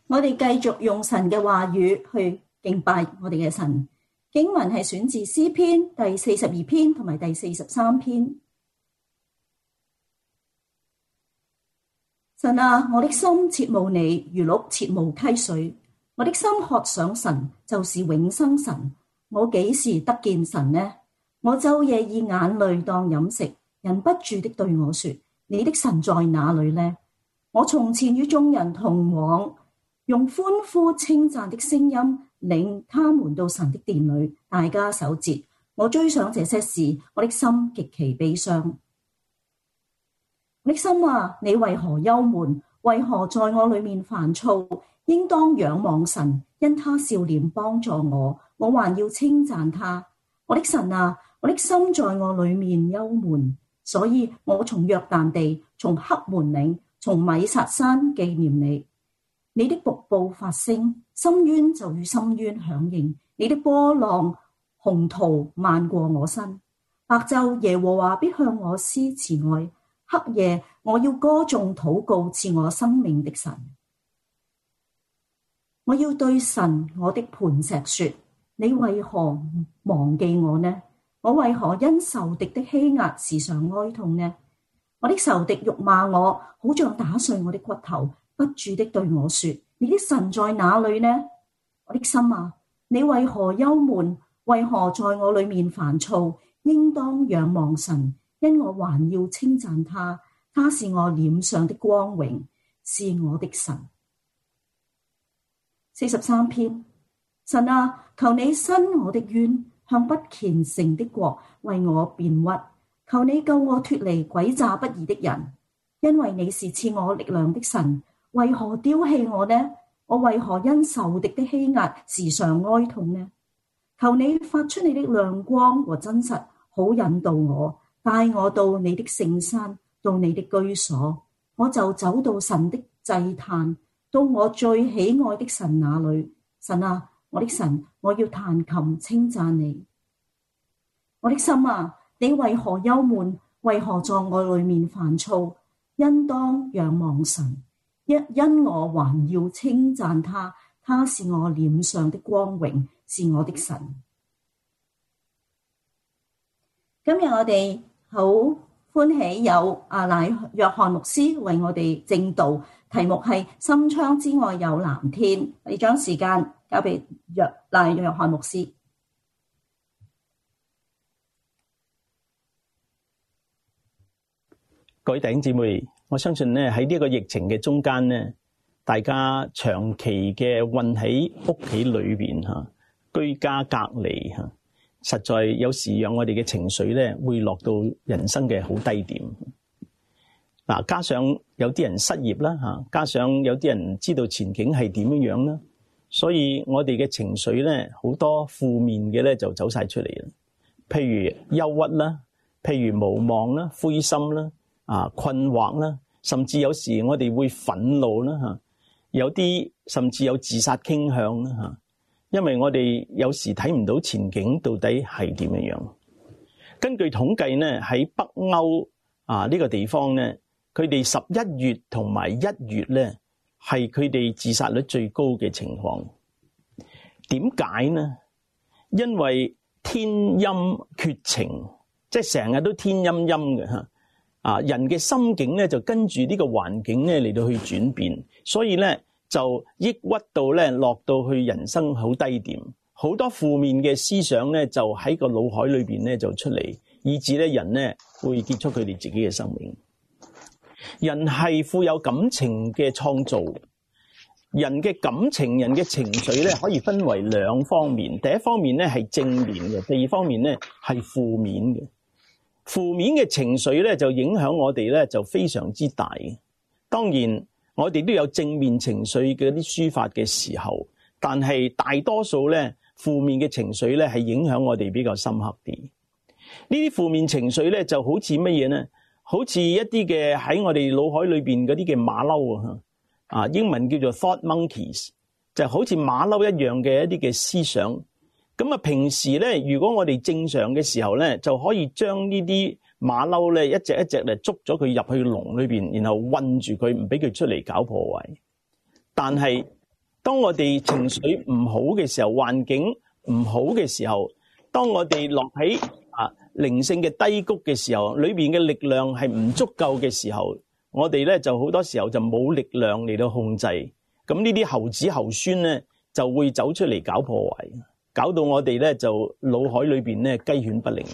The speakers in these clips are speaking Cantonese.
我哋繼續用神嘅話語去敬拜我哋嘅神。經文係選自詩篇第42篇同埋第43篇。神啊，我的心切慕你，如鹿切慕溪水。我的心渴想神，就是永生神。我幾時得見神呢？我晝夜以眼淚當飲食，忍不住的對我說：你的神在哪裏呢？我從前與眾人同往，用歡呼稱讚的聲音領他們到神的殿裏，大家守節。我追想這些事，我的心極其悲傷。我的心啊，你為何憂悶？為何在我裏面煩躁？應當仰望神，因他笑臉幫助我，我還要稱讚他。我的神啊，我的心在我裏面憂悶，所以我從約旦地，從黑門嶺，從米薩山紀念你。你的瀑布發聲，深淵就與深淵響應，你的波浪洪濤漫過我身。白晝耶和華必向我施慈愛，黑夜我要歌頌禱告賜我生命的神。我要對神我的磐石說：你為何忘記我呢？我為何因仇敵的欺壓時常哀痛呢？我的仇敵辱罵我，好像打碎我的骨頭，不住的對我說：你的神在哪裏呢？我的心啊，你為何憂悶？為何在我裏面煩躁？應當仰望神，因我還要稱讚他。他是我臉上的光榮，是我的神。43篇。神啊，求你伸我的冤，向不虔誠的國為我辯屈。求你救我脫離詭詐不義的人，因為你是賜我力量的神。為何丟棄我呢？我為何因仇敵的欺壓時常哀痛呢？求你發出你的亮光和真實，好引導我，帶我到你的聖山，到你的居所。我就走到神的祭壇，到我最喜愛的神那裏。神啊，我的神，我要彈琴稱讚你。我的心啊，你為何憂悶？為何在我裏面煩躁？應當仰望神，因我還要稱讚他。他是我臉上的光榮，是我的神。今日我哋好歡喜有阿乃約翰牧師為我哋證道，題目係心窗之外有藍天。我哋將時間交俾乃約翰牧師。 各位弟兄姊妹，我相信咧喺呢個疫情嘅中間咧，大家長期嘅困喺屋企裏邊吓，居家隔離吓，實在有時讓我哋嘅情緒咧會落到人生嘅好低點。嗱，加上有啲人失業啦吓，加上有啲人唔知道前景係點樣樣啦，所以我哋嘅情緒咧好多負面嘅咧就走晒出嚟啦。譬如憂鬱啦，譬如無望啦、灰心啦、困惑啦，甚至有時我哋會憤怒啦吓，有啲甚至有自殺傾向啦吓，因為我哋有時睇唔到前景到底係點樣樣。根據統計咧，喺北歐呢個地方咧，佢哋11月同埋1月咧係佢哋自殺率最高嘅情況。點解呢？因為天陰缺晴，即係成日都天陰陰嘅吓。人嘅心境咧就跟住呢個環境咧嚟到去轉變，所以咧就抑鬱到咧落到去人生好低點，好多負面嘅思想咧就喺個腦海裏邊咧就出嚟，以致咧人咧會結束佢哋自己嘅生命。人係富有感情嘅創造，人嘅感情、人嘅情緒咧可以分為兩方面，第一方面咧係正面嘅，第二方面咧係負面嘅。負面嘅情緒咧就影響我哋咧就非常之大。當然我哋都有正面情緒嘅啲抒發嘅時候，但係大多數咧負面嘅情緒咧係影響我哋比較深刻啲。呢啲負面情緒咧就好似乜嘢呢？好似一啲嘅喺我哋腦海裏邊嗰啲嘅馬騮英文叫做 thought monkeys， 就好似馬騮一樣嘅一啲嘅思想。咁平時咧，如果我哋正常嘅時候咧，就可以將呢啲馬騮咧一隻一隻嚟捉咗佢入去籠裏邊，然後韞住佢，唔俾佢出嚟搞破壞。但係當我哋情緒唔好嘅時候，環境唔好嘅時候，當我哋落喺靈性嘅低谷嘅時候，裏邊嘅力量係唔足夠嘅時候，我哋咧就好多時候就冇力量嚟到控制。咁呢啲猴子猴孫咧就會走出嚟搞破壞，搞到我哋咧就腦海裏邊咧雞犬不寧。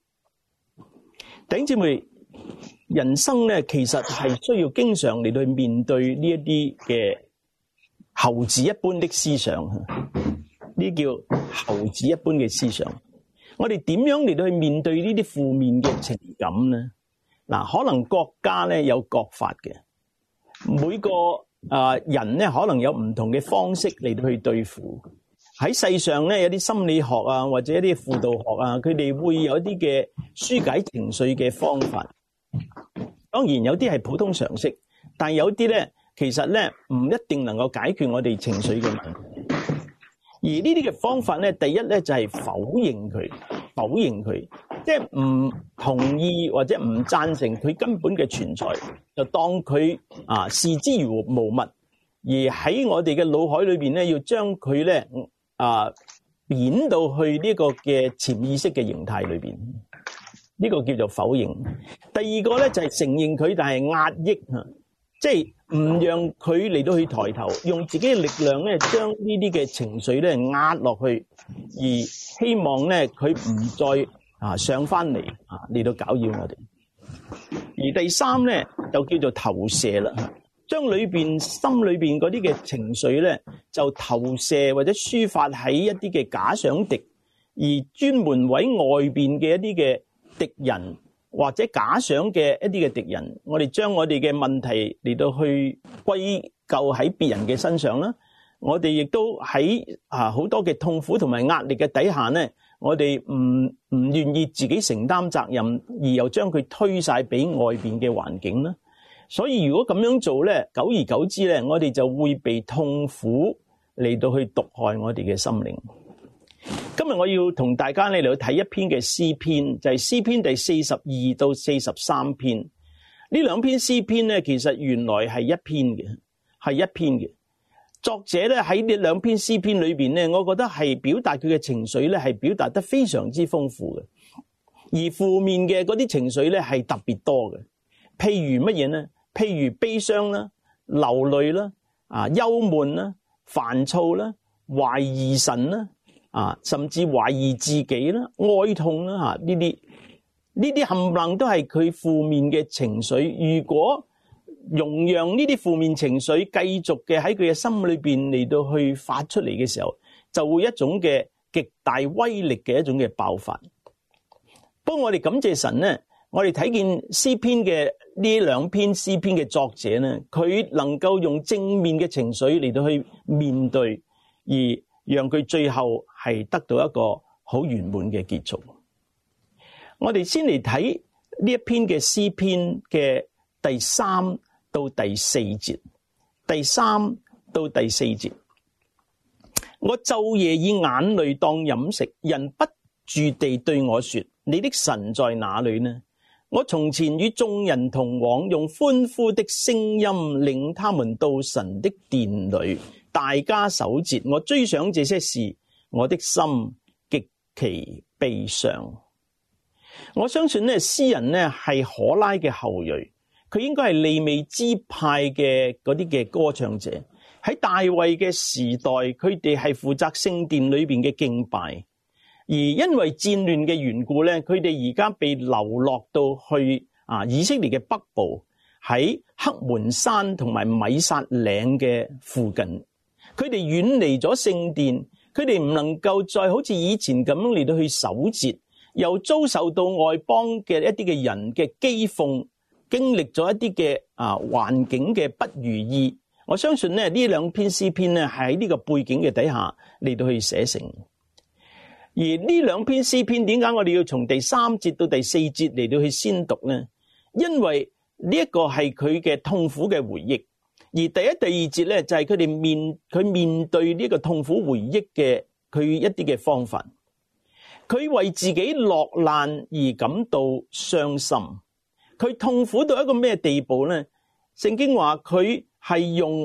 弟兄姊妹，人生咧其實係需要經常嚟到去面對呢一啲嘅猴子一般的思想，呢叫猴子一般嘅思想。我哋點樣嚟到去面對呢啲負面嘅情感呢？嗱，可能國家咧有國法嘅，每個人咧可能有唔同嘅方式嚟到去對付。喺世上咧有啲心理學啊，或者一啲輔導學啊，佢哋會有一啲嘅紓解情緒嘅方法。當然有啲係普通常識，但係有啲咧其實咧唔一定能夠解決我哋情緒嘅問題。而呢啲嘅方法咧，第一咧就係否認佢，即係唔同意或者唔贊成佢根本嘅存在，就當佢視之如無物。而喺我哋嘅腦海裏邊咧，要將佢咧貶到去呢個嘅潛意識嘅形態裏邊，呢個叫做否認。第二個咧就係承認佢，但係壓抑，即係唔讓佢嚟到去抬頭，用自己嘅力量咧將呢啲嘅情緒咧壓落去，而希望咧佢唔再上翻嚟嚟到攪擾我哋。而第三咧就叫做投射啦，將心裏邊嗰啲嘅情緒咧就投射或者抒發喺一啲嘅假想敵，而專門為外邊嘅一啲嘅敵人或者假想嘅一啲嘅敵人，我哋將我哋嘅問題嚟到去歸咎喺別人嘅身上啦。我哋亦都喺好多嘅痛苦同埋壓力嘅底下咧，我哋唔願意自己承擔責任，而又將佢推晒俾外邊嘅環境啦。所以如果咁樣做咧，久而久之咧，我哋就會被痛苦嚟到去毒害我哋嘅心靈。今日我要同大家嚟到睇一篇嘅詩篇，就係詩篇第42到43篇。呢兩篇詩篇咧，其實原來係一篇嘅。作者咧喺呢兩篇詩篇裏邊咧，我覺得係表達佢嘅情緒咧，係表達得非常之豐富嘅。而負面嘅嗰啲情緒咧係特別多嘅。譬如乜嘢呢？譬如悲傷啦、流淚啦、憂悶啦、煩躁啦、懷疑神啦、甚至懷疑自己啦、哀痛啦，呢啲冚唪唥都係佢負面嘅情緒。如果容讓呢啲負面情緒繼續嘅喺佢嘅心裏邊嚟到去發出嚟嘅時候，就會一種嘅極大威力嘅一種嘅爆發。不過我哋感謝神呢，我哋睇見詩篇嘅呢兩篇詩篇嘅作者呢，佢能夠用正面嘅情緒嚟到去面對，而讓佢最後係得到一個好圓滿嘅結束。我哋先嚟睇呢一篇嘅詩篇嘅第3到第4節。第3到第4節，我晝夜以眼淚當飲食，人不住地對我說：你的神在哪裏呢？我從前與眾人同往，用歡呼的聲音領他們到神的殿裏，大家守節。我追想這些事，我的心極其悲傷。我相信呢，詩人呢係可拉嘅後裔，佢應該係利未支派嘅嗰啲嘅歌唱者。喺大衛嘅時代，佢哋係負責聖殿裏邊嘅敬拜。而因為戰亂嘅緣故咧，佢哋而家被流落到去以色列嘅北部，喺黑門山同埋米撒嶺嘅附近。佢哋遠離咗聖殿，佢哋唔能夠再好似以前咁樣嚟到去守節，又遭受到外邦嘅一啲嘅人嘅譏諷，經歷咗一啲嘅環境嘅不如意。我相信咧，呢兩篇詩篇咧係喺呢個背景嘅底下嚟到去寫成。而呢兩篇詩篇點解我哋要從第3節到第4節嚟到去先讀呢？因為呢一個係佢嘅痛苦嘅回憶，而第1、第2節咧就係佢面對呢個痛苦回憶嘅佢一啲嘅方法。佢為自己落難而感到傷心，佢痛苦到一個咩地步呢？聖經話佢係用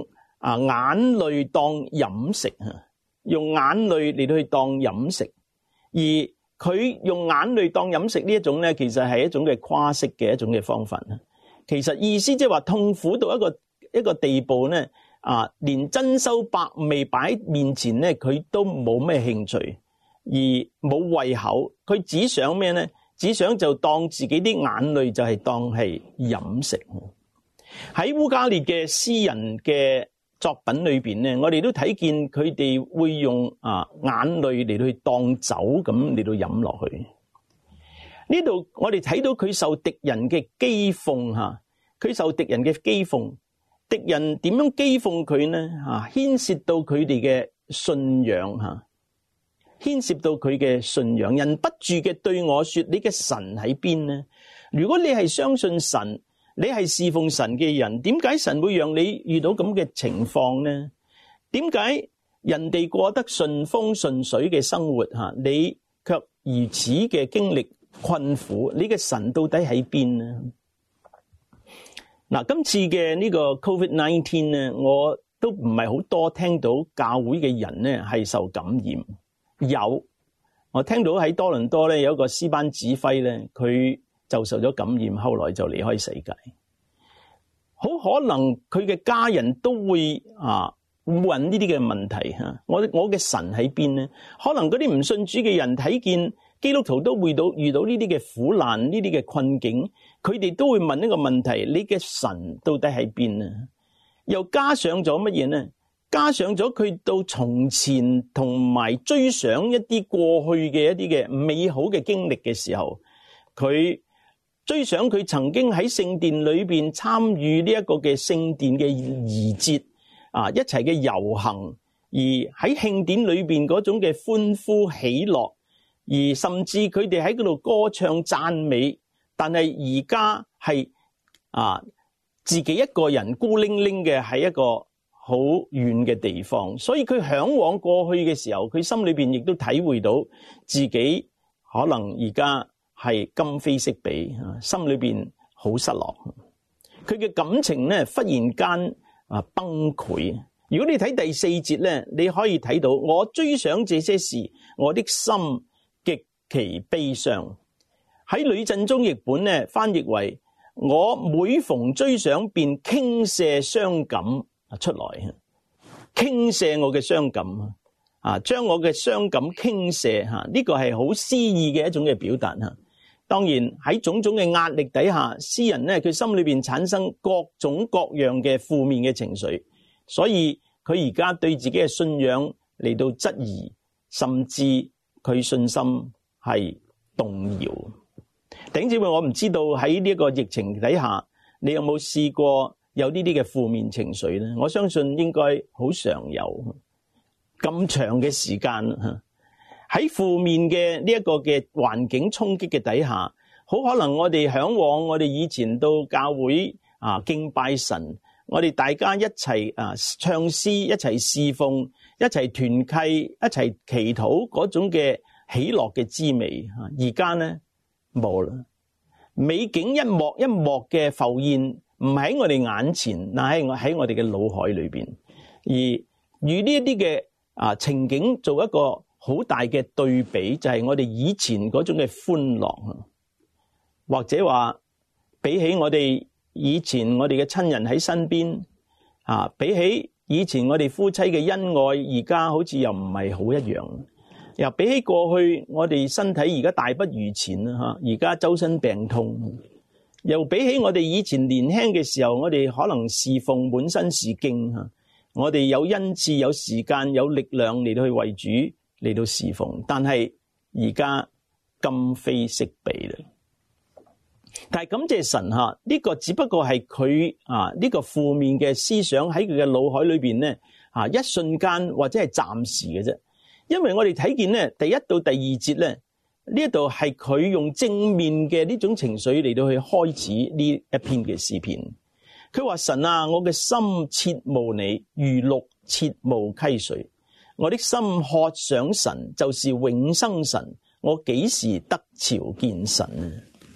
眼淚當飲食，用眼淚嚟到去當飲食，而佢用眼淚當飲食呢一種咧，其實係一種嘅誇飾嘅一種嘅方法。其實意思即係話痛苦到一個地步咧，連珍饈百味擺喺面前咧，佢都冇咩興趣，而冇胃口，佢只想咩咧？只想就當自己啲眼淚就係當係飲食。喺烏加列嘅詩人嘅作品裏邊咧，我哋都睇見佢哋會用眼淚嚟到去當酒咁嚟到飲落去。呢度我哋睇到佢受敵人嘅譏諷吓，佢受敵人嘅譏諷，敵人點樣譏諷佢呢？牽涉到佢哋嘅信仰吓，牽涉到佢嘅信仰。人不住嘅對我說：你嘅神喺邊呢？如果你係相信神，你係侍奉神嘅人，點解神會讓你遇到咁嘅情況呢？點解人哋過得順風順水嘅生活你卻如此嘅經歷困苦？你嘅神到底喺邊呢？嗱，今次嘅呢個 COVID-19 呢，我都唔係好多聽到教會嘅人呢係受感染。有，我聽到喺多倫多咧有一個詩班指揮咧，佢就受咗感染，後來就離開世界。好可能佢嘅家人都會問呢啲嘅問題吓，我嘅神喺邊呢？可能嗰啲唔信主嘅人睇見基督徒都遇到呢啲嘅苦難、呢啲嘅困境，佢哋都會問一個問題：你嘅神到底喺邊呢？又加上咗乜嘢呢？加上咗佢到從前同埋追想一啲過去嘅一啲嘅美好嘅經歷嘅時候，佢追想佢曾經喺聖殿裏邊參與呢一個嘅聖殿嘅儀節一齊嘅遊行，而喺慶典裏邊嗰種嘅歡呼喜樂，而甚至佢哋喺嗰度歌唱讚美，但係而家係自己一個人孤零零嘅喺一個好遠嘅地方，所以佢向往過去嘅時候，佢心裏邊亦都體會到自己可能而家係今非昔比，心裏邊好失落。佢嘅感情咧忽然間崩潰。如果你睇第4節咧，你可以睇到我追想這些事，我的心極其悲傷。喺呂振中譯本咧翻譯為我每逢追想便傾瀉傷感出來，傾瀉我嘅傷感將我嘅傷感傾瀉呢個係好詩意嘅一種嘅表達。當然喺種種嘅壓力底下，詩人咧佢心裏邊產生各種各樣嘅負面嘅情緒，所以佢而家對自己嘅信仰嚟到質疑，甚至佢信心係動搖。弟兄姊妹，我唔知道喺呢一個疫情底下，你有冇試過有呢啲嘅負面情緒咧？我相信應該好常有。咁長嘅時間喺負面嘅呢一個嘅環境衝擊嘅底下，好可能我哋向往我哋以前到教會敬拜神，我哋大家一齊唱詩，一齊侍奉，一齊團契，一齊祈禱嗰種嘅喜樂嘅滋味。而家呢冇啦，美景一幕一幕嘅浮現，唔喺我哋眼前，但係喺我哋嘅腦海裏邊，而與呢一啲嘅情景做一個好大嘅對比，就係我哋以前嗰種嘅歡樂，或者話比起我哋以前我哋嘅親人喺身邊比起以前我哋夫妻嘅恩愛，而家好似又唔係好一樣。又比起過去我哋身體而家大不如前啦，而家周身病痛。又比起我哋以前年輕嘅時候，我哋可能侍奉滿身是經，我哋有恩賜、有時間、有力量嚟到去為主嚟到侍奉，但係而家今非昔比啦。但係感謝神呢個只不過係佢呢個負面嘅思想喺佢嘅腦海裏邊咧一瞬間或者係暫時嘅啫。因為我哋睇見咧第1到第2節咧呢一度係佢用正面嘅呢種情緒嚟到去開始呢一篇嘅詩篇。佢話神啊，我嘅心切慕你，如鹿切慕溪水。我的心渴想神，就是永生神。我幾時得朝見神呢？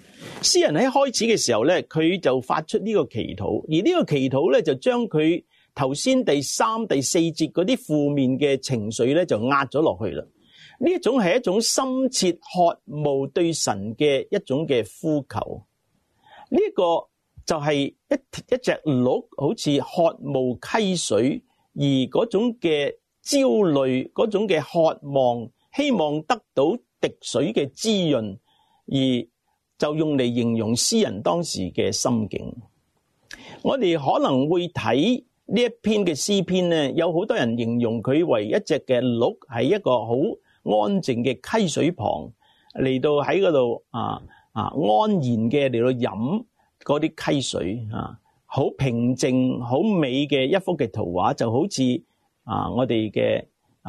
詩人喺開始嘅時候咧，佢就發出呢個祈禱，而呢個祈禱咧就將佢頭先第3、第4節嗰啲負面嘅情緒咧就壓咗落去啦。呢一種係一種深切渴慕對神嘅一種嘅呼求。呢個就係一隻鹿好似渴慕溪水，而嗰種嘅焦慮，嗰種嘅渴望，希望得到滴水嘅滋潤，而就用嚟形容詩人當時嘅心境。我哋可能會睇呢一篇嘅詩篇咧，有好多人形容佢為一隻嘅鹿，係一個好安靜嘅溪水旁嚟到喺嗰度安然嘅嚟到飲嗰啲溪水好平靜好美嘅一幅嘅圖畫，就好似我哋嘅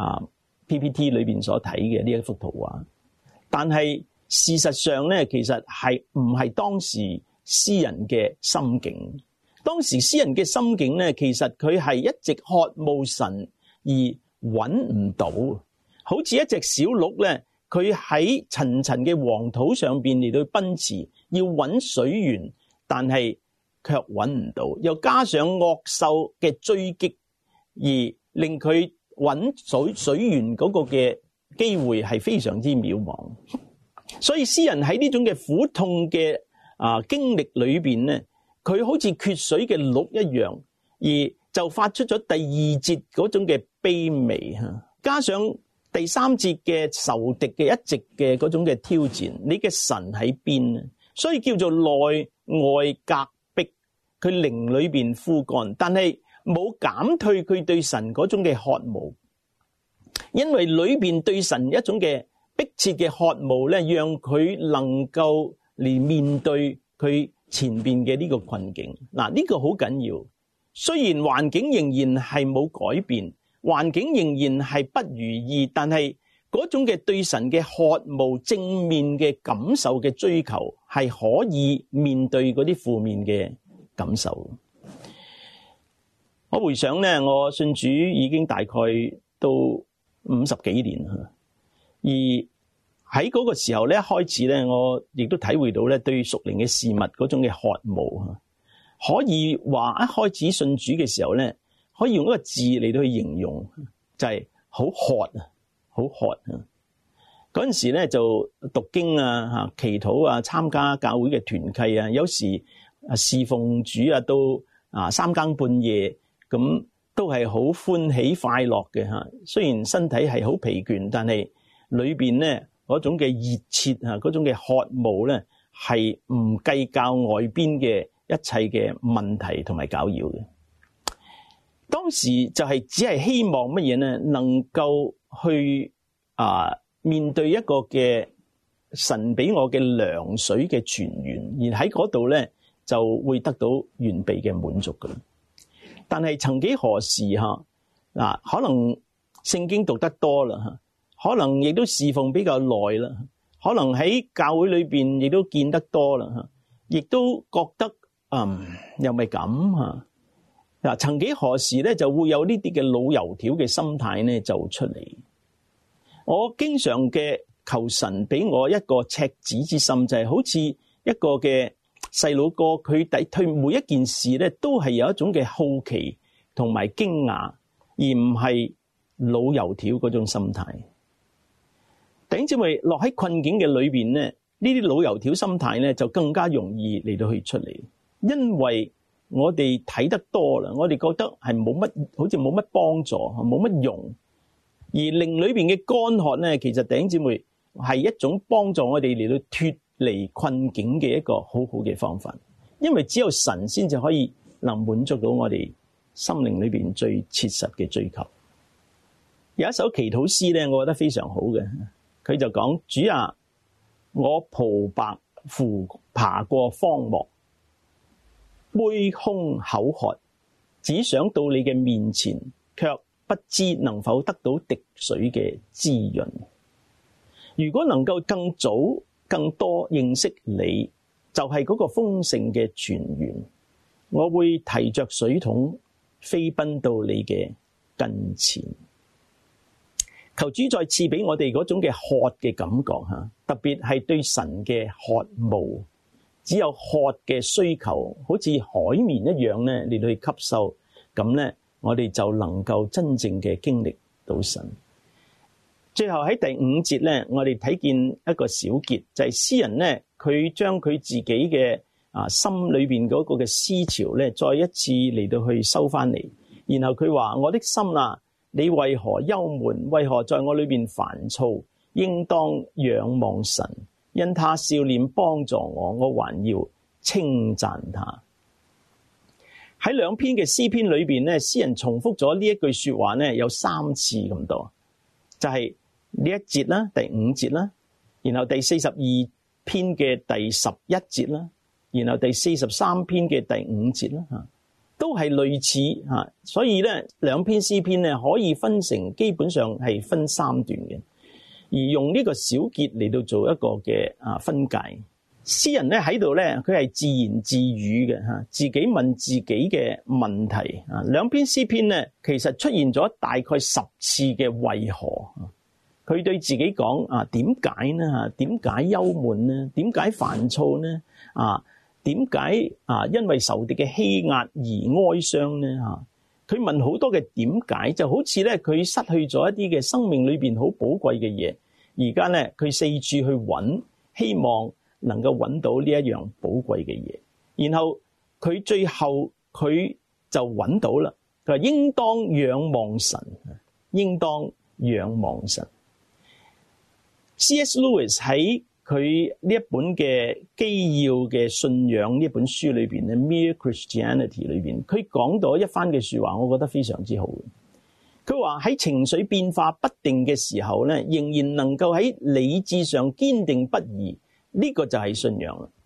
PPT 裏邊所睇嘅呢一幅圖畫。但係事實上咧，其實係唔係當時詩人嘅心境。當時詩人嘅心境咧，其實佢係一直渴慕神而揾唔到，好似一隻小鹿咧，佢喺層層嘅黃土上邊嚟到奔馳，要揾水源，但係卻揾唔到，又加上惡獸嘅追擊，而令佢揾水源嗰個嘅機會係非常之渺茫。所以詩人喺呢種嘅苦痛嘅經歷裏邊咧，佢好似缺水嘅鹿一樣，而就發出咗第2節嗰種嘅卑微，加上第3節嘅仇敵嘅一直嘅嗰種嘅挑戰，你嘅神喺邊呢？所以叫做內外隔壁，佢靈裏邊枯乾，但係冇減退佢對神嗰種嘅渴慕，因為裏邊對神一種嘅迫切嘅渴慕咧，讓佢能夠嚟面對佢前邊嘅呢個困境。嗱，呢個好緊要。雖然環境仍然係冇改變，環境仍然係不如意，但係嗰種嘅對神嘅渴慕、正面嘅感受嘅追求，係可以面對嗰啲負面嘅感受。我回想咧，我信主已經大概都50幾年，而喺嗰個時候咧，一開始咧，我亦都體會到咧對屬靈嘅事物嗰種嘅渴慕。可以話一開始信主嘅時候咧，可以用一個字嚟到去形容，就係好渴啊，好渴啊！嗰陣時咧就讀經啊、祈禱啊、參加教會嘅團契啊，有時侍奉主啊，都3更半夜咁，都係好歡喜快樂嘅嚇。雖然身體係好疲倦，但係裏邊咧嗰種嘅熱切啊，嗰種嘅渴慕咧，係唔計較外邊嘅一切嘅問題同埋攪擾嘅。當時就係只係希望乜嘢咧？能夠去面對一個嘅神俾我嘅涼水嘅泉源，而喺嗰度咧就會得到完備嘅滿足噶啦。但係曾幾何時可能聖經讀得多啦，可能亦都侍奉比較耐啦，可能喺教會裏邊亦都見得多啦，亦都覺得又咪咁嗱，曾幾何時咧就會有呢啲嘅老油條嘅心態咧就出嚟。我經常嘅求神俾我一個赤子之心，就係好似一個嘅細佬哥，佢對每一件事咧都係有一種嘅好奇同埋驚訝，而唔係老油條嗰種心態。弟兄姊妹，落喺困境嘅裏邊咧，呢啲老油條心態咧就更加容易嚟到去出嚟，因為我哋睇得多啦，我哋覺得係冇乜，好似冇乜幫助，冇乜用。而靈裏邊嘅乾渴咧，其實弟兄姊妹係一種幫助我哋嚟到脫離困境嘅一個好好嘅方法，因為只有神先至可以能滿足到我哋心靈裏邊最切實嘅追求。有一首祈禱詩咧，我覺得非常好嘅，佢就講：主啊，我蒲白爬過荒漠，杯空口渴，只想到你嘅面前，卻不知能否得到滴水嘅滋潤。如果能夠更早更多認識你，就係嗰個豐盛嘅泉源，我會提着水桶飛奔到你嘅跟前。求主再賜俾我哋嗰種嘅渴嘅感覺，特別係對神嘅渴慕。只有渴嘅需求，好似海綿一樣咧嚟到去吸收，咁咧我哋就能夠真正嘅經歷到神。最後喺第5節咧，我哋睇見一個小結，就係詩人咧，佢將佢自己嘅心裏邊嗰個嘅思潮咧，再一次嚟到去收翻嚟。然後佢話：我的心啊，你為何憂悶？為何在我裏邊煩躁？應當仰望神，因他笑臉幫助我，我還要稱讚他。喺2篇嘅詩篇裏邊咧，詩人重複咗呢一句說話咧，有3次咁多，就係呢一節啦，第5節啦，然後第42篇嘅第11節啦，然後第43篇嘅第5節啦，都係類似吓。所以咧，2篇詩篇咧可以分成基本上係分3段嘅，而用呢個小結嚟到做一個嘅分界。詩人咧喺度咧，佢係自言自語嘅吓，自己問自己嘅問題啊。2篇詩篇咧，其實出現咗大概10次嘅為何。佢對自己講點解呢？點解憂悶呢？點解煩躁呢？點解因為仇敵嘅欺壓而哀傷呢？佢問好多嘅點解，就好似咧佢失去咗一啲嘅生命裏邊好寶貴嘅嘢，而家咧佢四處去揾，希望能夠揾到呢一樣寶貴嘅嘢。然後佢最後佢就揾到啦。佢話應當仰望神，應當仰望神。C.S. Lewis 喺佢呢一本嘅基要嘅信仰呢本書裏邊咧， Mere Christianity 裏邊，佢講到一番嘅說話，我覺得非常之好。佢話喺情緒變化不定嘅時候咧，仍然能夠喺理智上堅定不移，呢個就係信仰啦。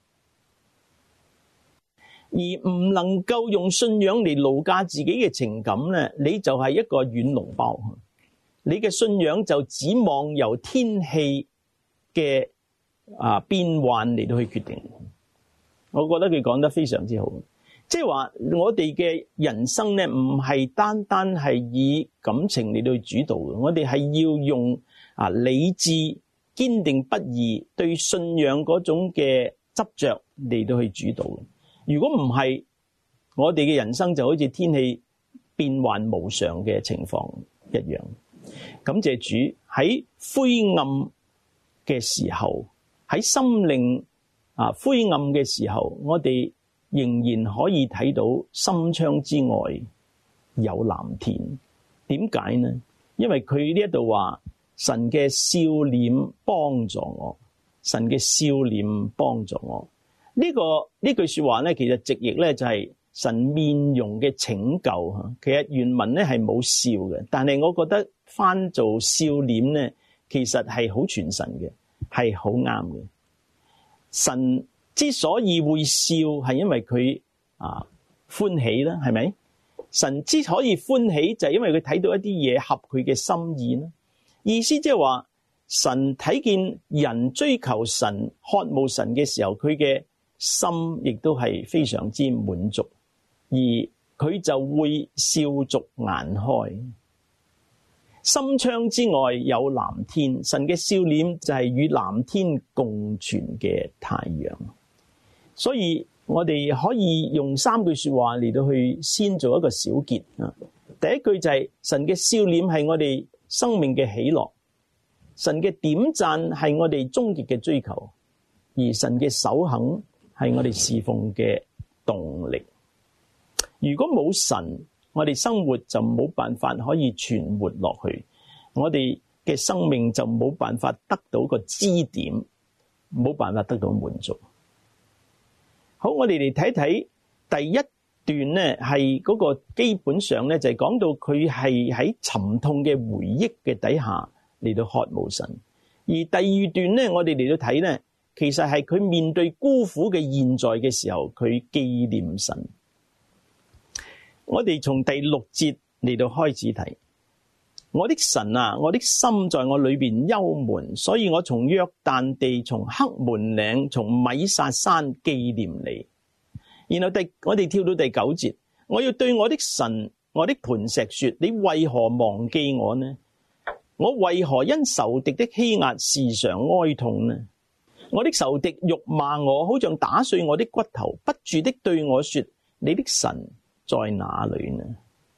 而唔能夠用信仰嚟勞駕自己嘅情感咧，你就係一個軟籠包。你嘅信仰就指望由天氣嘅變幻嚟到去決定。我覺得佢講得非常之好，即係話我哋嘅人生咧，唔係單單係以感情嚟到去主導嘅，我哋係要用理智堅定不移對信仰嗰種嘅執着嚟到去主導嘅。如果唔係，我哋嘅人生就好似天氣變幻無常嘅情況一樣。感謝主，喺灰暗嘅時候，喺心靈灰暗嘅時候，我哋仍然可以睇到心窗之外有藍天。點解呢？因為佢呢一度話神嘅笑臉幫助我，神嘅笑臉幫助我。呢句說話咧，其實直譯咧就係神面容嘅拯救。其實原文咧係冇笑嘅，但係我覺得翻做笑臉咧，其實係好傳神嘅，係好啱嘅。神之所以會笑，係因為佢歡喜啦，係咪？神之所以歡喜，就係因為佢睇到一啲嘢合佢嘅心意啦。意思即係話，神睇見人追求神、渴慕神嘅時候，佢嘅心亦都係非常之滿足，而佢就會笑逐顏開。心窗之外有藍天，神嘅笑臉就係與藍天共存嘅太陽。所以我哋可以用3句說話嚟到去先做一個小結。第一句就係神嘅笑臉係我哋生命嘅喜樂，神嘅點讚係我哋終極嘅追求，而神嘅首肯係我哋侍奉嘅動力。如果冇神，我哋生活就冇辦法可以存活落去，我哋嘅生命就冇辦法得到個支點，冇辦法得到滿足。好，我哋嚟睇睇第一段咧，係嗰個基本上咧就係講到佢係喺沉痛嘅回憶嘅底下嚟到渴慕神，而第2段咧我哋嚟到睇咧，其實係佢面對孤苦嘅現在嘅時候，佢紀念神。我哋從第6節嚟到開始睇，我的神啊，我的心在我裏邊憂悶，所以我從約旦地、從黑門嶺、從米薩山紀念你。然後我哋跳到第9節，我要對我的神、我的磐石說，你為何忘記我呢？我為何因仇敵的欺壓時常哀痛呢？我的仇敵辱罵我，好像打碎我的骨頭，不住的對我說，你的神在哪裏呢？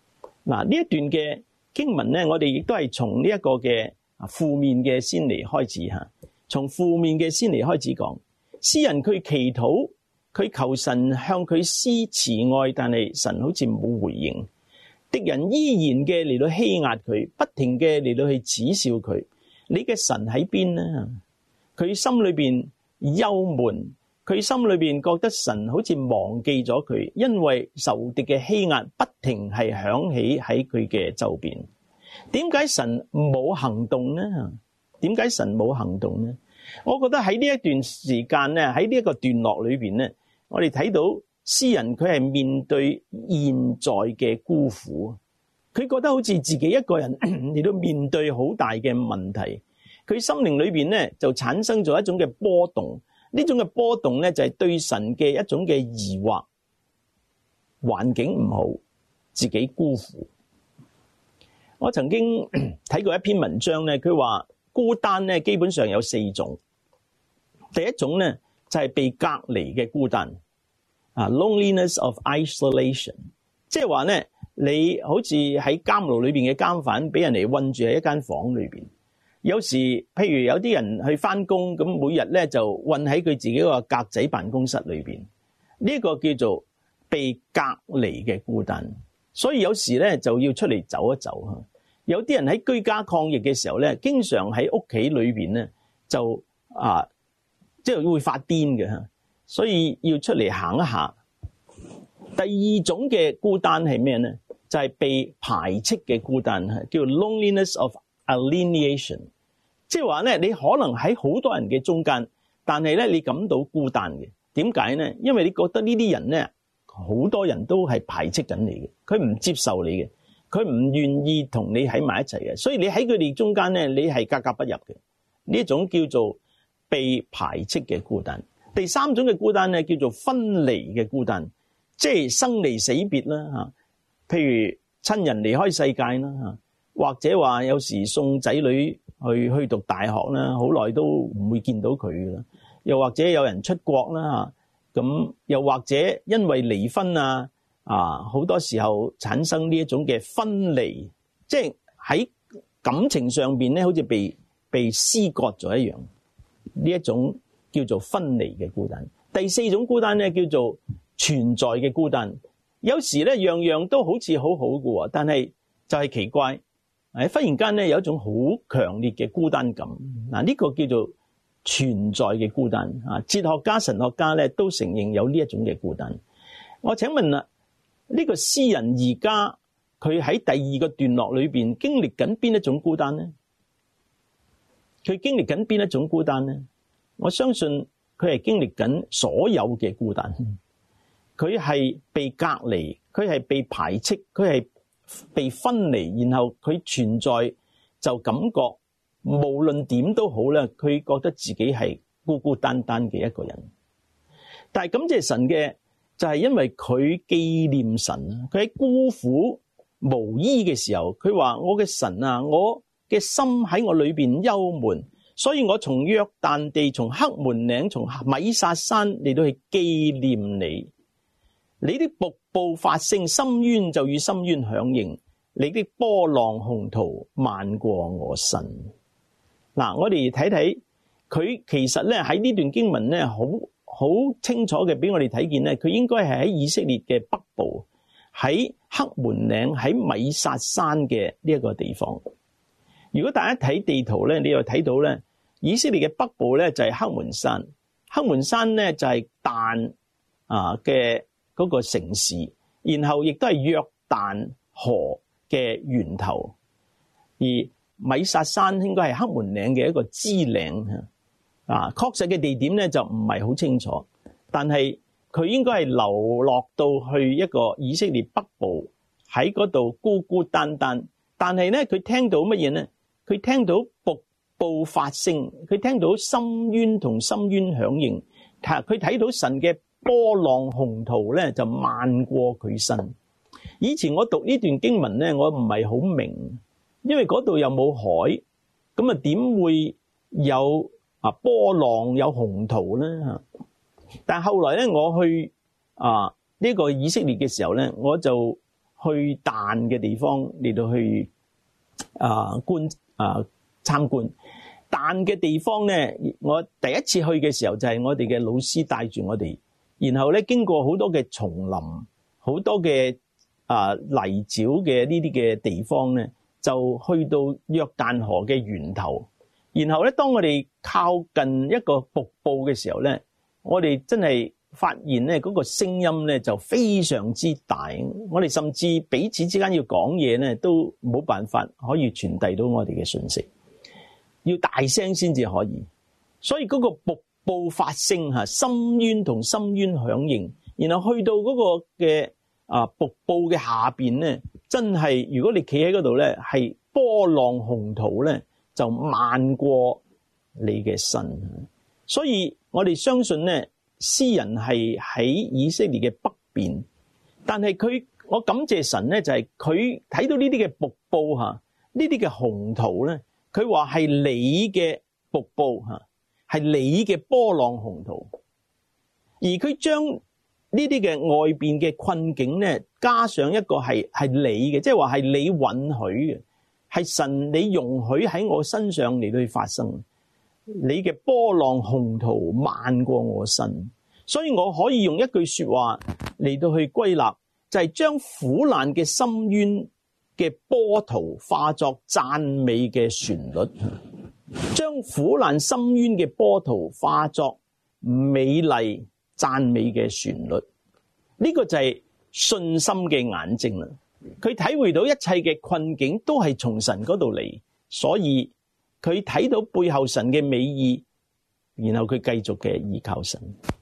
嗱，呢一段嘅經文咧，我哋亦都係從呢一個嘅負面嘅先嚟開始嚇，從負面嘅先嚟開始講。詩人佢祈禱，佢求神向佢施慈愛，但係神好似冇回應。敵人依然嘅嚟到欺壓佢，不停嘅嚟到去恥笑佢。你嘅神喺邊呢？佢心裏邊憂悶，佢心裏邊覺得神好似忘記咗佢，因為仇敵嘅欺壓不停係響起喺佢嘅周邊。點解神冇行動呢？點解神冇行動呢？我覺得喺呢一段時間咧，喺呢一個段落裏邊咧，我哋睇到詩人佢係面對現在嘅孤苦，佢覺得好似自己一個人嚟到面對好大嘅問題，佢心靈裏邊咧就產生咗一種嘅波動，呢種嘅波動咧就係對神嘅一種嘅疑惑，環境唔好，自己孤苦。我曾經睇過一篇文章咧，佢話孤單咧基本上有4種。第一種咧就係被隔離嘅孤單，loneliness of isolation， 即係話咧你好似喺監牢裏邊嘅監犯，俾人嚟困住喺一間房裏邊。有時譬如有啲人去翻工，咁每日咧就困喺佢自己個格仔辦公室裏邊，呢個叫做被隔離嘅孤單。所以有時咧就要出嚟走一走。有啲人喺居家抗疫嘅時候咧，經常喺屋企裏邊咧就即係會發癲嘅，所以要出嚟行一下。第二種嘅孤單係咩咧？就係被排斥嘅孤單，叫 loneliness of alienation。即係話咧，你可能喺好多人嘅中間，但係咧你感到孤單嘅。點解咧？因為你覺得呢啲人咧，好多人都係排斥緊你嘅，佢唔接受你嘅，佢唔願意同你喺埋一齊嘅，所以你喺佢哋中間咧，你係格格不入嘅。呢一種叫做被排斥嘅孤單。第三種嘅孤單咧，叫做分離嘅孤單，即係生離死別啦嚇。譬如親人離開世界啦嚇，或者話有時送仔女去讀大學啦，好耐都唔會見到佢噶啦。又或者有人出國啦嚇，咁又或者因為離婚好多時候產生呢一種嘅分離，即係喺感情上邊咧，好似被撕割咗一樣。呢一種叫做分離嘅孤單。第四種孤單咧，叫做存在嘅孤單。有時咧樣樣都好似好好嘅喎，但係就係奇怪，忽然間咧有一種好強烈嘅孤單感。呢個叫做存在嘅孤單。哲學家、神學家咧都承認有呢一種嘅孤單。我請問啦，呢個詩人而家佢喺第二個段落裏邊經歷緊邊一種孤單呢？佢經歷緊邊一種孤單呢？我相信佢係經歷緊所有嘅孤單。佢係被隔離，佢係被排斥，佢係被分離，然後佢存在就感覺無論點都好咧，佢覺得自己係孤孤單單嘅一個人。但係感謝神嘅就係因為佢紀念神，佢喺孤苦無依嘅時候，佢話我嘅神啊，我嘅心喺我裏邊憂悶，所以我從約旦地、從黑門嶺、從米薩山嚟到去紀念你。你的瀑布發聲，深淵就與深淵響應，你的波浪洪濤漫過我身。嗱，我哋睇睇佢其實咧喺呢段經文咧，好清楚嘅俾我哋睇見咧，佢應該係喺以色列嘅北部，喺黑門嶺、喺米薩山嘅呢一個地方。如果大家睇地圖咧，你又睇到咧，以色列嘅北部咧就係黑門山，黑門山咧就係但嘅嗰個城市，然後亦都係約旦河嘅源頭，而米薩山應該係黑門嶺嘅一個支嶺。確實嘅地點咧就唔係好清楚，但係佢應該係流落到去一個以色列北部，喺嗰度孤孤單單。但係咧佢聽到乜嘢咧？佢聽到瀑布發聲，佢聽到深淵同深淵響應，佢睇到神嘅波浪洪濤咧就漫過佢身。以前我讀呢段經文咧，我唔係好明，因為嗰度又冇海，咁啊點會有波浪有洪濤咧？但係後來咧我去呢個以色列嘅時候咧，我就去但嘅地方嚟到去參觀。但嘅地方咧，我第一次去嘅時候就係我哋嘅老師帶住我哋，然後咧經過好多嘅叢林，好多嘅泥沼嘅呢啲嘅地方咧，就去到約旦河嘅源頭。然後咧，當我哋靠近一個瀑布嘅時候咧，我哋真係發現咧嗰個聲音咧就非常之大，我哋甚至彼此之間要講嘢咧都冇辦法可以傳遞到我哋嘅訊息，要大聲先至可以。所以嗰個瀑布發聲嚇，深淵同深淵響應，然後去到嗰個嘅瀑布嘅下邊咧，真係如果你企喺嗰度咧，係波浪洪濤咧，就漫過你嘅身。所以我哋相信咧，詩人係喺以色列嘅北邊，但係我感謝神咧，就係佢睇到呢啲嘅瀑布嚇，呢啲嘅洪濤咧，佢話係你嘅瀑布嚇，係你嘅波浪洪濤，而佢將呢啲嘅外邊嘅困境咧，加上一個係你嘅，即係話係你允許嘅。係神你容許喺我身上嚟到去發生，你嘅波浪洪濤漫過我身，所以我可以用一句說話嚟到去歸納，就係將苦難嘅深淵嘅波濤化作讚美嘅旋律，將苦難深淵嘅波濤化作美麗讚美嘅旋律。呢個就係信心嘅眼睛啦。佢體會到一切嘅困境都係從神嗰度嚟，所以佢睇到背後神嘅美意，然後佢繼續嘅依靠神。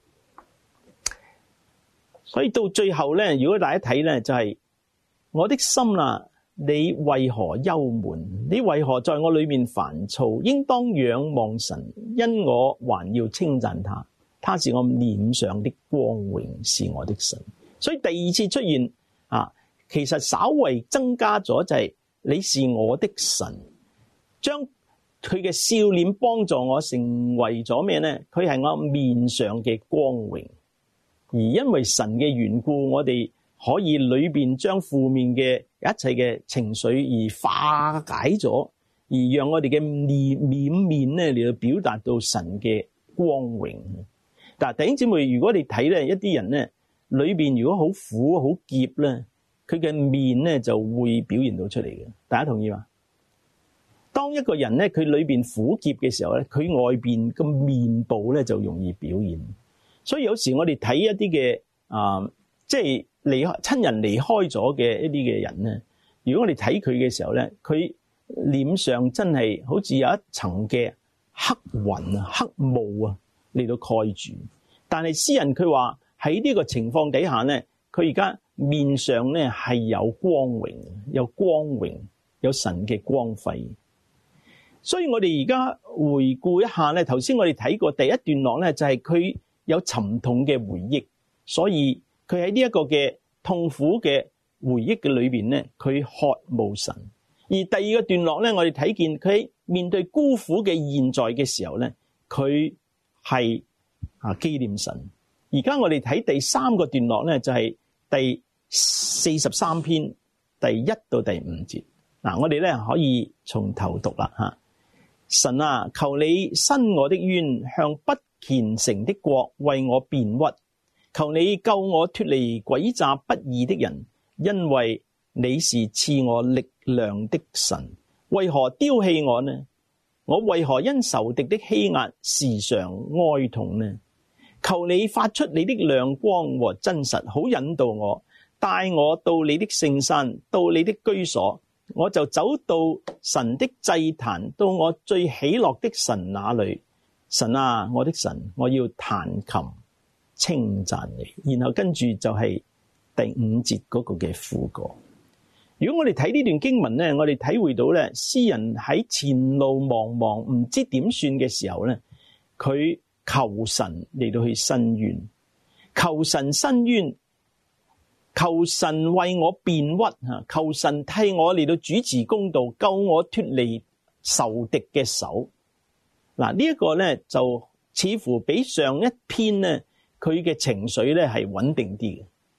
所以到最後咧，如果大家睇咧，就係我的心啊，你為何憂悶？你為何在我裏面煩躁？應當仰望神，因我還要稱讚他，他是我臉上的光榮，是我的神。所以第二次出現其實稍微增加咗，就係你是我的神，將佢嘅笑臉幫助我，成為咗咩呢？佢係我面上嘅光榮，而因為神嘅緣故，我哋可以裏邊將負面嘅一切嘅情緒而化解咗，而讓我哋嘅面咧嚟到表達到神嘅光榮。但係弟兄姊妹，如果你睇咧一啲人咧裏邊如果好苦好澀咧，佢嘅面咧就會表現到出嚟嘅，大家同意嗎？當一個人咧佢裏邊苦澀嘅時候咧，佢外邊個面部咧就容易表現。所以有時我哋睇一啲嘅即係親人離開咗嘅一啲嘅人咧，如果我哋睇佢嘅時候咧，佢臉上真係好似有一層嘅黑雲啊、黑霧啊嚟到蓋住。但係詩人佢話喺呢個情況底下咧，佢而家面上咧係有光榮，有光榮，有神嘅光輝。所以我哋而家回顧一下咧，頭先我哋睇過第一段落咧，就係佢有沉痛嘅回憶，所以佢喺呢一個嘅痛苦嘅回憶嘅裏邊咧，佢渴慕神。而第二個段落咧，我哋睇見佢喺面對孤苦嘅現在嘅時候咧，佢係紀念神。而家我哋睇第三個段落咧，就係第43篇第1到第5節。我哋咧可以從頭讀啦吓。神啊，求你伸我的冤，向不虔誠的國為我辯屈。求你救我脫離詭詐不義的人，因為你是賜我力量的神。為何丟棄我呢？我為何因仇敵的欺壓時常哀痛呢？求你發出你的亮光和真實，好引導我，帶我到你的聖山，到你的居所。我就走到神的祭壇，到我最喜樂的神那裏。神啊，我的神，我要彈琴稱讚你。然後跟住就係第5節嗰個嘅副歌。如果我哋睇呢段經文咧，我哋體會到咧，詩人喺前路茫茫唔知點算嘅時候咧，佢求神嚟到去伸冤，求神伸冤，求神為我辯屈，求神替我嚟到主持公道，救我脫離仇敵嘅手。嗱，呢一個咧就似乎比上一篇咧佢嘅情緒咧係穩定啲嘅。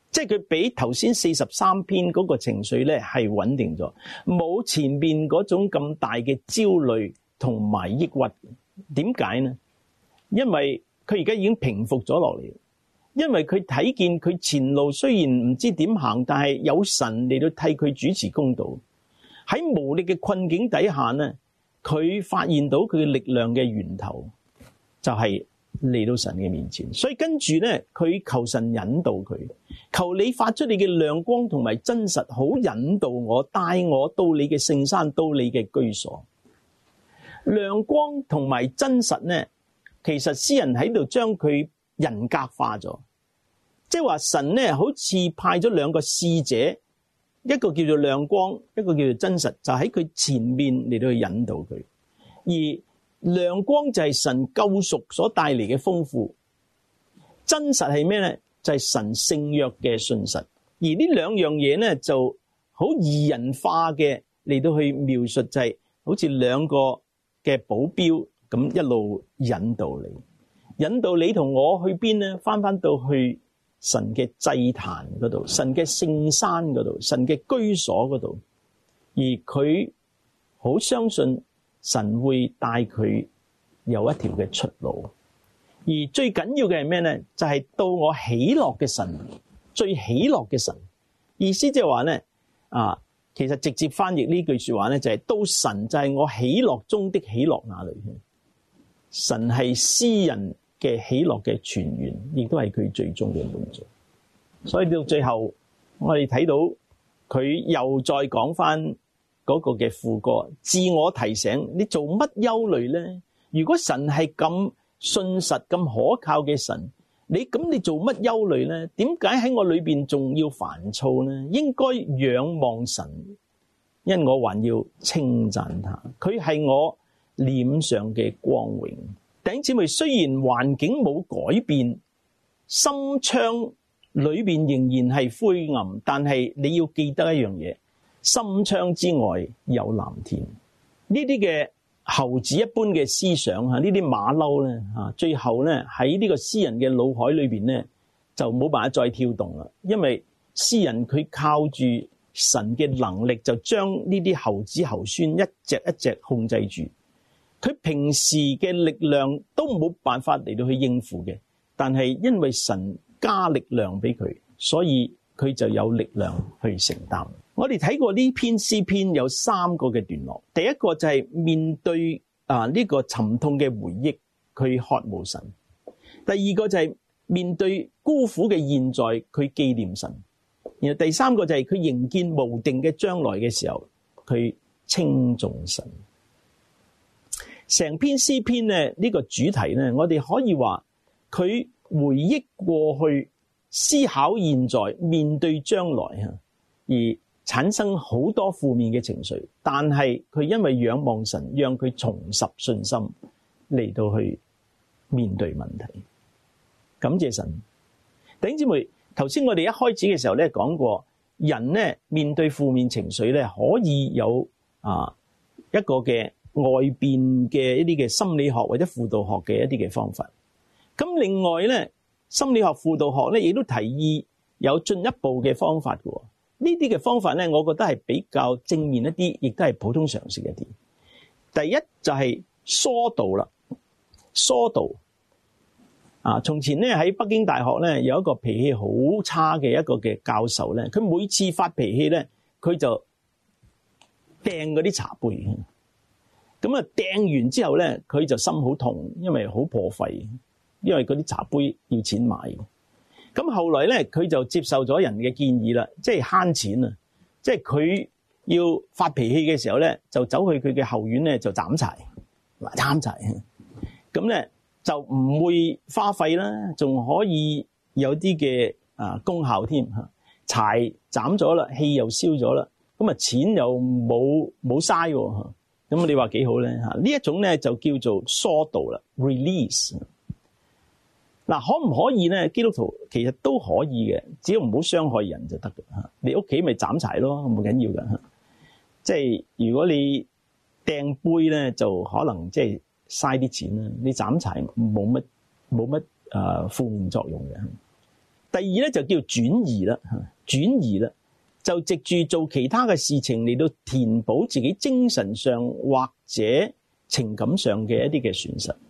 即係佢比頭先43篇嗰個情緒咧係穩定咗，冇前面嗰種咁大嘅焦慮同埋抑鬱。點解呢？因為佢而家已經平復咗落嚟，因為佢睇見佢前路雖然唔知點行，但係有神嚟到替佢主持公道。喺無力嘅困境底下呢，佢發現到佢嘅力量嘅源頭就係嚟到神嘅面前，所以跟住呢，佢求神引導佢，求你發出你嘅亮光同埋真實，好引導我，帶我到你嘅聖山，到你嘅居所。亮光同埋真實呢，其實詩人喺度將佢人格化咗，即係話神呢好似派咗兩個使者，一個叫做亮光，一個叫做真實，就喺佢前面嚟到去引導佢。而亮光就係神救贖所帶嚟嘅豐富，真實係咩呢？就係神聖約嘅信實。而呢兩樣嘢呢，就好擬人化嘅嚟到去描述，就係好似兩個嘅保鏢咁一路引導你同我去邊呢？翻到去神嘅祭壇嗰度，神嘅聖山嗰度，神嘅居所嗰度。而佢好相信神會帶佢有一條嘅出路。而最緊要嘅係咩呢？就係到我喜樂嘅神，最喜樂嘅神。意思即係話呢，其實直接翻譯呢句說話呢，就係到神就係我喜樂中的喜樂那裏。神係詩人嘅喜樂嘅泉源，亦都係佢最終嘅滿足。所以到最後，我哋睇到佢又再講翻嗰個嘅副歌，自我提醒，你做乜憂慮呢？如果神係咁信實、咁可靠嘅神，你做乜憂慮呢？點解喺我裏邊仲要煩躁呢？應該仰望神，因我還要稱讚他，佢係我臉上嘅光榮。弟兄姊妹，雖然環境冇改變，心窗裏邊仍然係灰暗，但係你要記得一樣嘢，心窗之外有藍天。呢啲嘅猴子一般嘅思想呢啲馬騮咧最後咧喺呢個詩人嘅腦海裏邊咧就冇辦法再跳動啦，因為詩人佢靠住神嘅能力，就將呢啲猴子猴孫一隻一隻控制住。佢平時嘅力量都冇辦法嚟到去應付嘅，但係因為神加力量俾佢，所以佢就有力量去承擔。我哋睇過呢篇詩篇有3個嘅段落，第一個就係面對呢個沉痛嘅回憶，佢渴慕神；第二個就係面對孤苦嘅現在，佢紀念神；然後第三個就係佢迎見無定嘅將來嘅時候，佢稱頌神。成篇詩篇呢，呢個主題呢，我哋可以話佢回憶過去，思考現在，面對將來而產生好多負面嘅情緒，但係佢因為仰望神，讓佢重拾信心嚟到去面對問題。感謝神。弟兄姊妹，頭先我哋一開始嘅時候咧講過，人咧面對負面情緒咧可以有一個嘅外邊嘅一啲嘅心理學或者輔導學嘅一啲嘅方法。咁另外咧，心理學輔導學咧亦都提議有進一步嘅方法嘅。呢啲嘅方法咧，我覺得係比較正面一啲，亦都係普通常識一啲。第一就係疏導啦，疏導。從前咧喺北京大學咧有一個脾氣好差嘅一個嘅教授咧，佢每次發脾氣咧，佢就掟嗰啲茶杯。咁掟完之後咧，佢就心好痛，因為好破費，因為嗰啲茶杯要錢買。咁後來咧，佢就接受咗人嘅建議啦，即係慳錢啊！即係佢要發脾氣嘅時候咧，就走去佢嘅後院咧就斬柴。咁咧就唔會花費啦，仲可以有啲嘅功效添嚇。柴斬咗啦，氣又燒咗啦，咁錢又冇嘥喎。咁你話幾好咧嚇？呢一種咧就叫做疏導啦 ，release。嗱，可唔可以咧？基督徒其實都可以嘅，只要唔好傷害人就得嘅嚇。你屋企咪斬柴咯，冇緊要嘅嚇。即係如果你掟杯咧，就可能即係嘥啲錢啦。你斬柴冇乜負面作用嘅。 第二咧就叫轉移啦，轉移啦，就藉住做其他嘅事情嚟到填補自己精神上或者情感上嘅一啲嘅損失。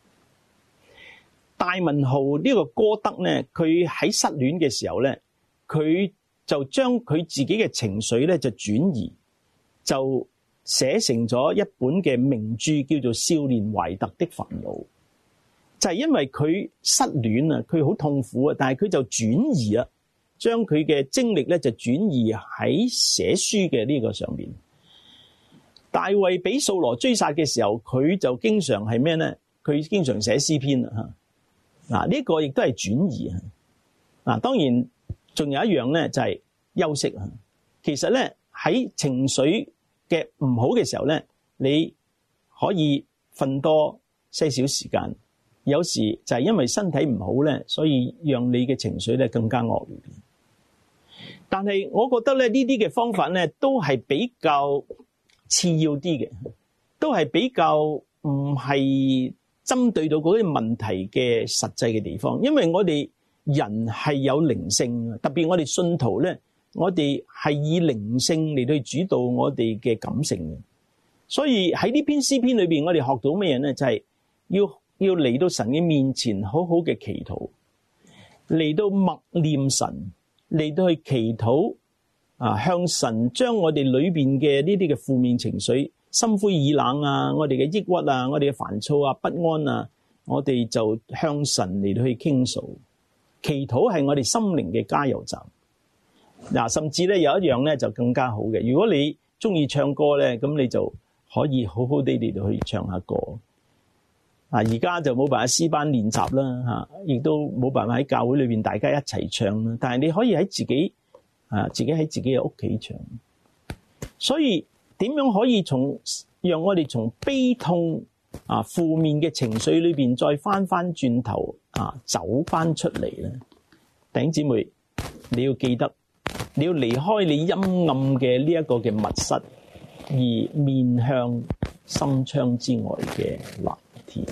戴文浩呢個歌德咧，佢喺失戀嘅時候咧，佢就將佢自己嘅情緒咧就轉移，就寫成咗一本嘅名著叫做《少年懷特的煩惱》。就係因為佢失戀啊，佢好痛苦啊，但係佢就轉移啊，將佢嘅精力咧就轉移喺寫書嘅呢個上面。大衛俾掃羅追殺嘅時候，佢就經常係咩咧？佢經常寫詩篇啊。嗱，呢個亦都係轉移啊。嗱，當然仲有一樣咧，就係休息啊。其實咧喺情緒嘅唔好嘅時候咧，你可以瞓多些少時間。有時就係因為身體唔好咧，所以讓你嘅情緒咧更加惡劣。但係我覺得咧呢啲嘅方法咧都係比較次要啲嘅，都係比較唔係針對到嗰啲問題嘅實際嘅地方。因為我哋人係有靈性，特別我哋信徒咧，我哋係以靈性嚟去主導我哋嘅感性嘅。所以喺呢篇詩篇裏邊，我哋學到乜嘢咧？就係要嚟到神嘅面前好好嘅祈禱，嚟到默念神，嚟到去祈禱向神將我哋裏邊嘅呢啲嘅負面情緒、心灰意冷啊，我哋嘅抑鬱啊，我哋嘅煩躁啊、不安啊，我哋就向神嚟到去傾訴。祈禱係我哋心靈嘅加油站。甚至咧有一樣咧就更加好嘅，如果你中意唱歌咧，咁你就可以好好地嚟到去唱下歌。而家就冇辦法詩班練習啦，亦都冇辦法喺教會裏邊大家一齊唱啦。但係你可以喺自己喺自己嘅屋企唱。所以點樣可以讓我哋從悲痛負面嘅情緒裏邊再翻轉頭走翻出嚟咧？弟兄姊妹，你要記得，你要離開你陰暗嘅呢一個嘅密室，而面向心窗之外嘅藍天。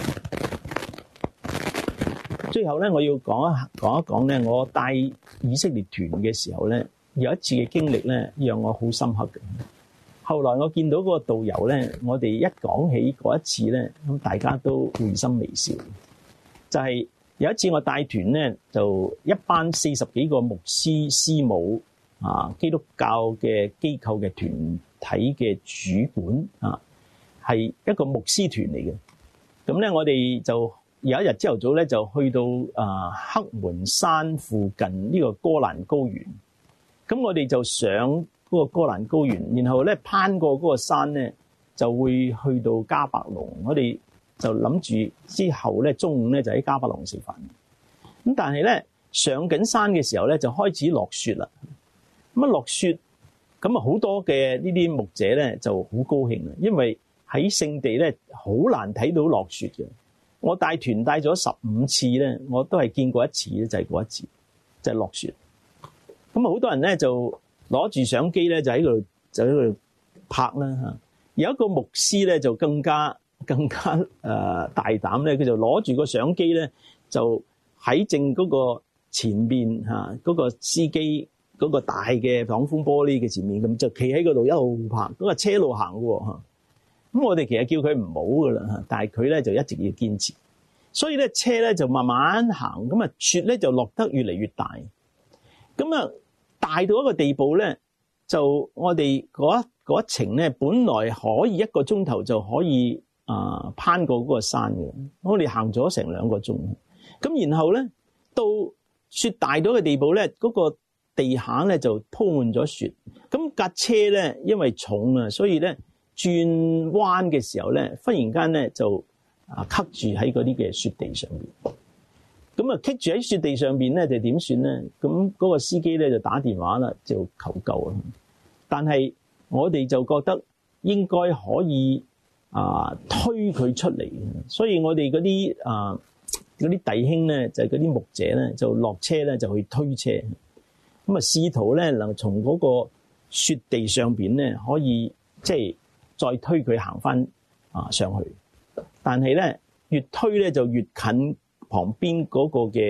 最後咧，我要講一講咧，我帶以色列團嘅時候咧，有一次嘅經歷咧，讓我好深刻嘅。後來我見到嗰個導遊咧，我哋一講起嗰一次咧，咁大家都會心微笑。就係有一次我帶團咧，就一班40幾個牧師師母基督教嘅機構嘅團體嘅主管係一個牧師團嚟嘅。咁咧，我哋就有一日朝頭早咧，就去到黑門山附近呢個哥蘭高原。咁我哋就上嗰個哥蘭高原，然後咧攀過嗰個山咧，就會去到迦百農。我哋就諗住之後咧，中午咧就喺迦百農食飯。咁但係咧上緊山嘅時候咧，就開始落雪啦。咁落雪，咁好多嘅呢啲牧者咧就好高興啊，因為喺聖地咧好難睇到落雪嘅。我帶團帶咗15次咧，我都係見過一次咧，就係嗰一次，就係落雪。咁好多人咧就攞住相機咧，就喺度拍啦嚇。有一個牧師咧就更加大膽咧，佢就攞住個相機咧，就喺正嗰個前面嚇嗰個司機嗰個大嘅擋風玻璃嘅前面，咁就企喺嗰度一路拍，嗰個車路行嘅喎嚇。咁我哋其實叫佢唔好噶啦嚇，但係佢咧就一直要堅持，所以咧車咧就慢慢行，咁啊雪咧就落得越嚟越大，咁啊大到一個地步咧，就我哋嗰一程咧，本來可以1個鐘頭就可以攀過嗰個山嘅，我哋行咗成2個鐘，咁然後咧到雪大到嘅地步咧，嗰個地下咧就鋪滿咗雪，咁架車咧因為重啊，所以咧轉彎嘅時候咧，忽然間咧就棘住喺嗰啲嘅雪地上邊。咁棘住喺雪地上邊咧，就點算咧？咁嗰個司機咧就打電話啦，就求救啦。但係我哋就覺得應該可以推佢出嚟，所以我哋嗰啲弟兄咧，就係嗰啲牧者咧，就落車咧就去推車，咁試圖咧能從嗰個雪地上邊咧可以即係再推佢行翻上去。但係咧越推咧就越近旁邊嗰個嘅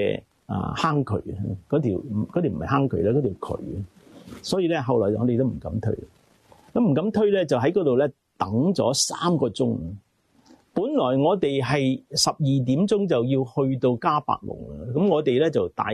坑渠，嗰條唔係坑渠啦，嗰條渠。所以咧，後來我哋都唔敢推。咁唔敢推咧，就喺嗰度咧等咗3個鐘。本來我哋係12點鐘就要去到迦百農啦，咁我哋咧就大概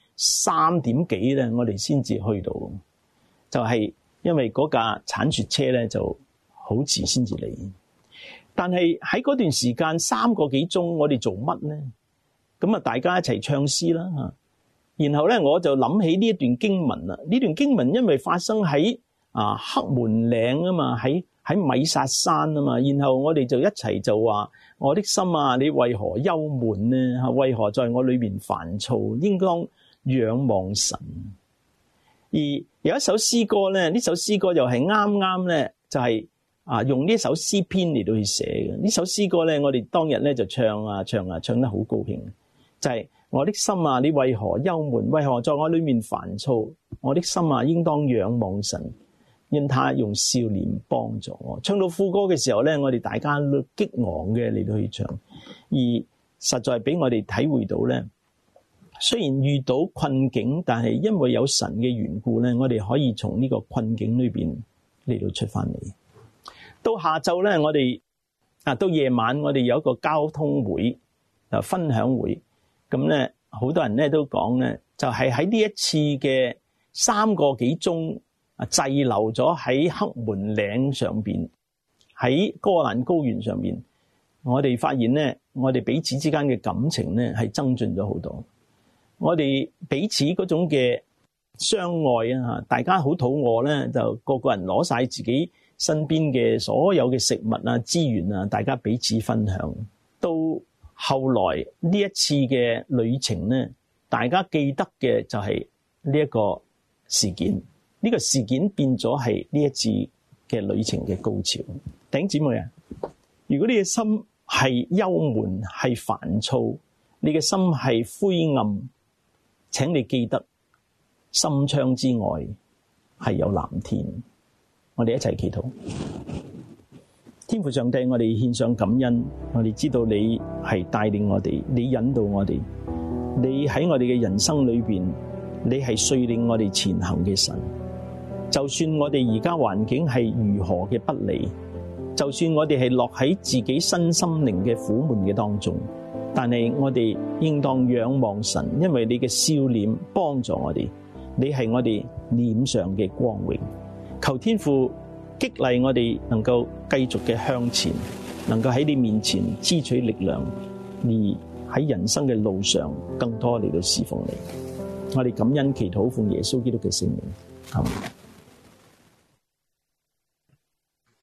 3點幾咧，我哋先至去到。就係因為嗰架鏟雪車咧就好遲先至嚟。但係喺嗰段時間3個幾鐘，我哋做乜咧？咁啊，大家一齊唱詩啦嚇。然後咧，我就諗起呢一段經文啦。呢段經文因為發生喺黑門嶺啊嘛，喺米薩山啊嘛。然後我哋就一齊就話：我的心啊，你為何憂悶呢？為何在我裏面煩躁？應當仰望神。而有一首詩歌咧，呢首詩歌又係啱啱咧，就係用呢一首詩篇嚟到去寫嘅。呢首詩歌咧，我哋當日咧就唱得好高興，就係我的心啊，你為何憂悶？為何在我裏面煩躁？我的心啊，應當仰望神，因他用笑臉幫助我。唱到副歌嘅時候咧，我哋大家都激昂嘅嚟到去唱，而實在俾我哋體會到咧，雖然遇到困境，但係因為有神嘅緣故咧，我哋可以從呢個困境裏邊嚟到出翻嚟。到下晝咧，我哋到夜晚，我哋有一個交通會分享會。咁咧，好多人咧都講咧，就係喺呢一次嘅3個幾鐘滯留咗喺黑門嶺上邊，喺哥蘭高原上邊，我哋發現咧，我哋彼此之間嘅感情咧係增進咗好多。我哋彼此嗰種嘅相愛啊，大家好肚餓咧，就個個人攞晒自己身邊嘅所有嘅食物資源大家彼此分享。到後來呢一次嘅旅程咧，大家記得嘅就係呢一個事件，呢個事件變咗係呢一次嘅旅程嘅高潮。弟兄姊妹啊，如果你嘅心係憂悶、係煩躁，你嘅心係灰暗，請你記得心窗之外係有藍天。我哋一齊祈禱。天父上帝，我哋獻上感恩，我哋知道你係帶領我哋，你引導我哋，你喺我哋嘅人生裏邊，你係率領我哋前行嘅神。就算我哋而家環境係如何嘅不利，就算我哋係落喺自己身心靈嘅苦悶嘅當中，但係我哋應當仰望神，因為你嘅笑臉幫助我哋，你係我哋臉上嘅光榮。求天父激勵我哋能夠繼續嘅向前，能夠喺你面前支取力量，而喺人生嘅路上更多嚟到侍奉你。我哋感恩祈禱奉耶穌基督嘅聖名，阿們。